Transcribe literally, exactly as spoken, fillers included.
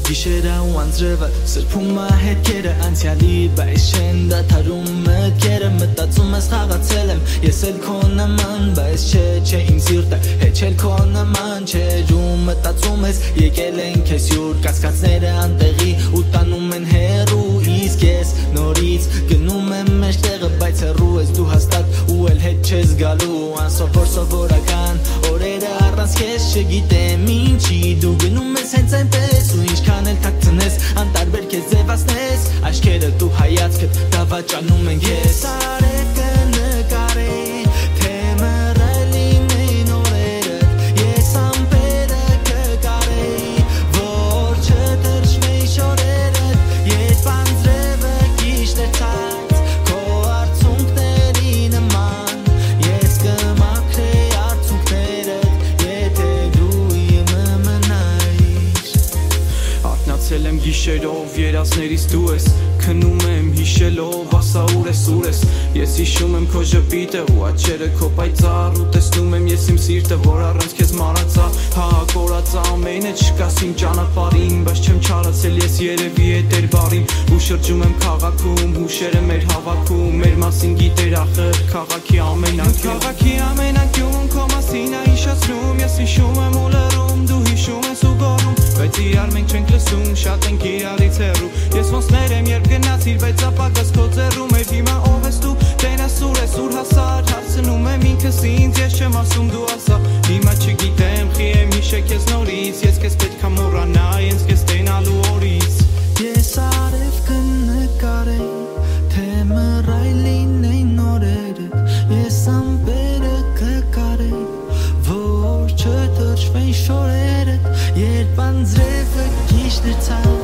Գիշերը ու անձրևը սրբում է հետքերը անցյալի բայց չեն դադարում մտքերը մտածում ես խաղացել եմ ես էլ քո նման բայց չէ չէ իմ սիրտը հեչել քո նման չէ ու մտածում ես եկել են քեզ յուր կասկածները անտեղի ու տանում են հեռու իսկ ես նորից գնում եմ մեջտեղը բայց հեռու ես դու հաստատ ու էլ հետ չես գալու անսովոր սովորական օրերը առանց քեզ չգիտեմ ինչի դու գնում ես հենց այնպես ու ինչքան էլ թաքցնես անտարբեր քեզ ձևացնես աչքերը դու հայացքդ դավաճանում են քեզ արեկը նկարի թե մռայլ լինեն օրերդ ես ամպերը կկարեի որ չթրջվեի շորերդ երբ անձրևը գիշեր ցած քո արցունքների նման ես կմաքրեի արցունքներդ եթե դու իմը մնայիր Արթնացել եմ գիշերով երազներից դու ես Քնում եմ հիշելով ասա ուր ես ուր ես Ես հիշում եմ քո ժպիտը ու աչքերը քո պայծառ ու տեսնում եմ ես իմ սիրտը որ առանց քեզ մարացա Հա կորացա ամենը չկաս իմ ճանապարհին բայց չեմ չարացել ես երևի էդ բարին ու շրջում եմ քաղաքում հուշերը մեր հավաքում մեր մասին գիտեր ախր քաղաքի ամեն անկյուն քաղաքի ամեն անկյուն քո մասին է հիշացնում ես հիշում եմ ու լռում դու հիշում ես ու գոռում բայց իրար մենք չենք լսում շատ ենք իրարից հեռու ես ոնց ներեմ երբ գնացիր բայց ապագաս քո ձեռում էր հիմա ով ես դու տենաս ուր ես ուր հասար հարցնում եմ ինքս ինձ ես չեմ ասում դու ասա հիմա չգիտեմ խի եմ հիշե քեզ նորից ես քեզ պետք է մոռանայի ինձ քեզ տենալու օրից ես արև կնկարեի թե մռայլ լինեն օրերդ ես ամպերը կկարեի որ չթրջվեն շորերդ երբ անձրևը գիշեր ցած